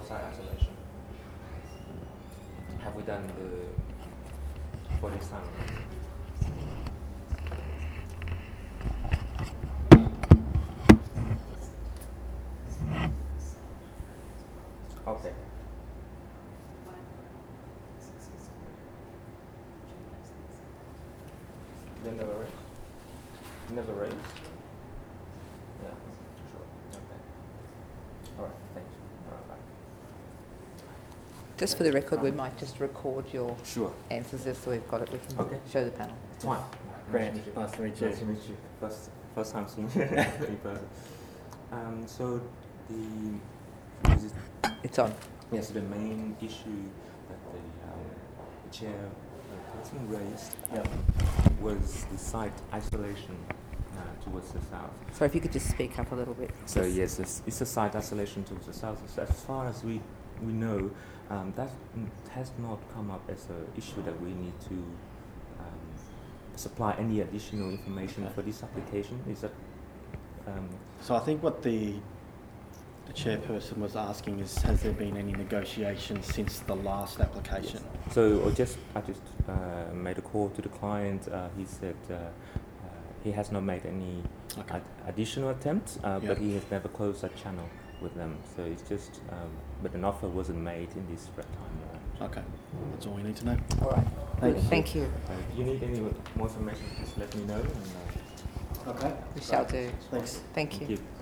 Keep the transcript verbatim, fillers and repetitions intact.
site isolation. Have we done the for this time? Okay. They never raised? Never raised? Yeah, sure. Okay. All right, thanks. All right, bye. Just for the record, we might just record your Sure. answers just so we've got it. We can Okay. show the panel. It's fine. Grant, nice to meet you. Nice to meet you. First, first time seeing you in person. Um, so the is it, It's on. yes, the main issue that the, um, the chair uh, person raised Yep. was the site isolation uh, towards the south. So if you could just speak up a little bit. So yes, it's, it's a site isolation towards the south. So as far as we we know, um, that n- has not come up as an issue that we need to um, supply any additional information Okay. for this application. Is that um, So I think what the the chairperson was asking is, has there been any negotiations since the last application? so? Or just I just uh, made a call to the client. Uh, he said uh, uh, he has not made any Okay. ad- additional attempts, uh, Yeah. but he has never closed that channel with them. So it's just, um, but an offer wasn't made in this red time around. Okay, that's all we need to know. All right. Thanks. Thank you. Uh, if you need any more information, just let me know. And, uh, Okay. We shall do. Thanks. Thank you. thank you.